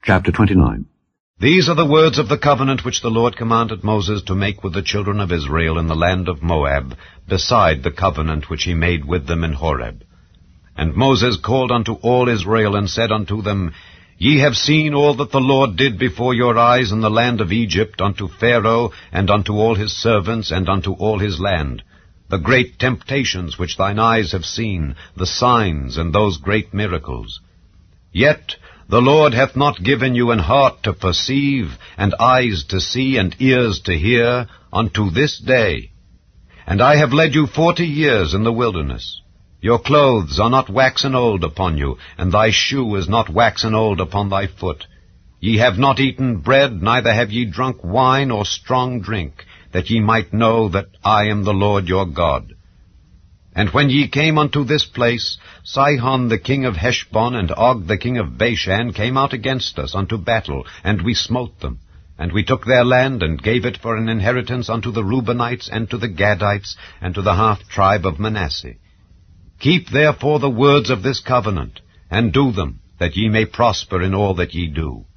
Chapter 29. These are the words of the covenant which the Lord commanded Moses to make with the children of Israel in the land of Moab, beside the covenant which he made with them in Horeb. And Moses called unto all Israel, and said unto them, Ye have seen all that the Lord did before your eyes in the land of Egypt, unto Pharaoh, and unto all his servants, and unto all his land, the great temptations which thine eyes have seen, the signs, and those great miracles. Yet the Lord hath not given you an heart to perceive, and eyes to see, and ears to hear, unto this day. And I have led you 40 years in the wilderness. Your clothes are not waxen old upon you, and thy shoe is not waxen old upon thy foot. Ye have not eaten bread, neither have ye drunk wine or strong drink, that ye might know that I am the Lord your God. And when ye came unto this place, Sihon the king of Heshbon and Og the king of Bashan came out against us unto battle, and we smote them. And we took their land, and gave it for an inheritance unto the Reubenites, and to the Gadites, and to the half-tribe of Manasseh. Keep therefore the words of this covenant, and do them, that ye may prosper in all that ye do.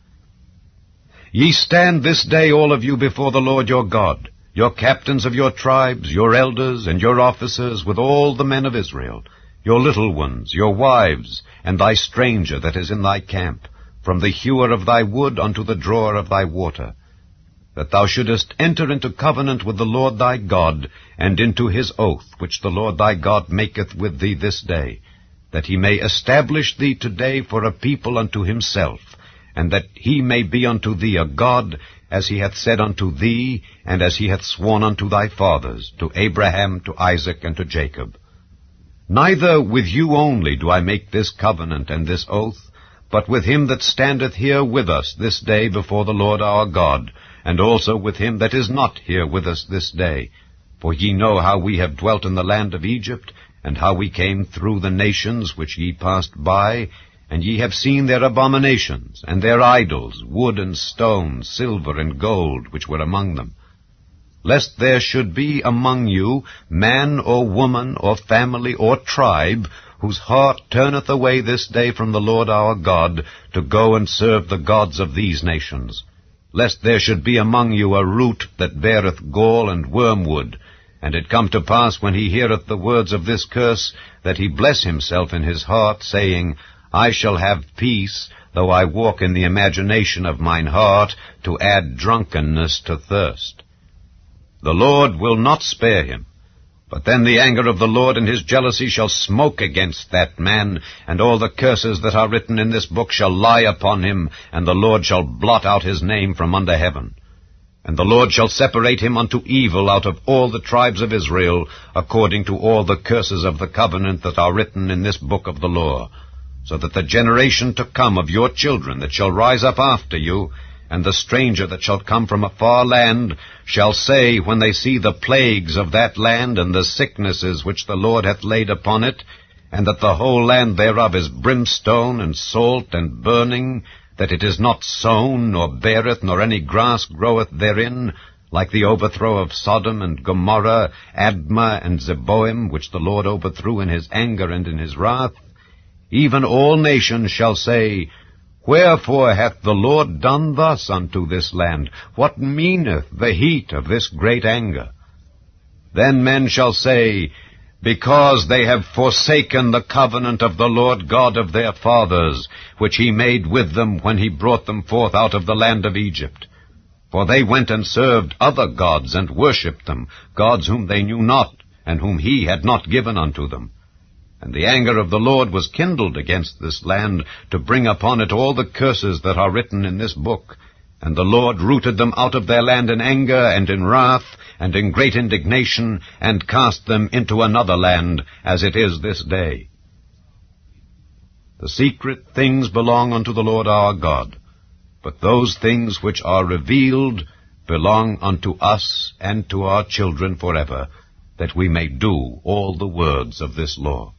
Ye stand this day all of you before the Lord your God, your captains of your tribes, your elders, and your officers, with all the men of Israel, your little ones, your wives, and thy stranger that is in thy camp, from the hewer of thy wood unto the drawer of thy water, that thou shouldest enter into covenant with the Lord thy God, and into his oath, which the Lord thy God maketh with thee this day, that he may establish thee today for a people unto himself, and that he may be unto thee a God, as he hath said unto thee, and as he hath sworn unto thy fathers, to Abraham, to Isaac, and to Jacob. Neither with you only do I make this covenant and this oath, but with him that standeth here with us this day before the Lord our God, and also with him that is not here with us this day. For ye know how we have dwelt in the land of Egypt, and how we came through the nations which ye passed by, and ye have seen their abominations, and their idols, wood and stone, silver and gold, which were among them. Lest there should be among you man or woman or family or tribe, whose heart turneth away this day from the Lord our God, to go and serve the gods of these nations. Lest there should be among you a root that beareth gall and wormwood, and it come to pass, when he heareth the words of this curse, that he bless himself in his heart, saying, I shall have peace, though I walk in the imagination of mine heart, to add drunkenness to thirst. The Lord will not spare him, but then the anger of the Lord and his jealousy shall smoke against that man, and all the curses that are written in this book shall lie upon him, and the Lord shall blot out his name from under heaven. And the Lord shall separate him unto evil out of all the tribes of Israel, according to all the curses of the covenant that are written in this book of the law, so that the generation to come of your children that shall rise up after you, and the stranger that shall come from a far land, shall say, when they see the plagues of that land, and the sicknesses which the Lord hath laid upon it, and that the whole land thereof is brimstone, and salt, and burning, that it is not sown, nor beareth, nor any grass groweth therein, like the overthrow of Sodom and Gomorrah, Admah and Zeboim, which the Lord overthrew in his anger and in his wrath, even all nations shall say, Wherefore hath the Lord done thus unto this land? What meaneth the heat of this great anger? Then men shall say, Because they have forsaken the covenant of the Lord God of their fathers, which he made with them when he brought them forth out of the land of Egypt. For they went and served other gods, and worshipped them, gods whom they knew not, and whom he had not given unto them. And the anger of the Lord was kindled against this land, to bring upon it all the curses that are written in this book. And the Lord rooted them out of their land in anger, and in wrath, and in great indignation, and cast them into another land, as it is this day. The secret things belong unto the Lord our God, but those things which are revealed belong unto us and to our children forever, that we may do all the words of this law.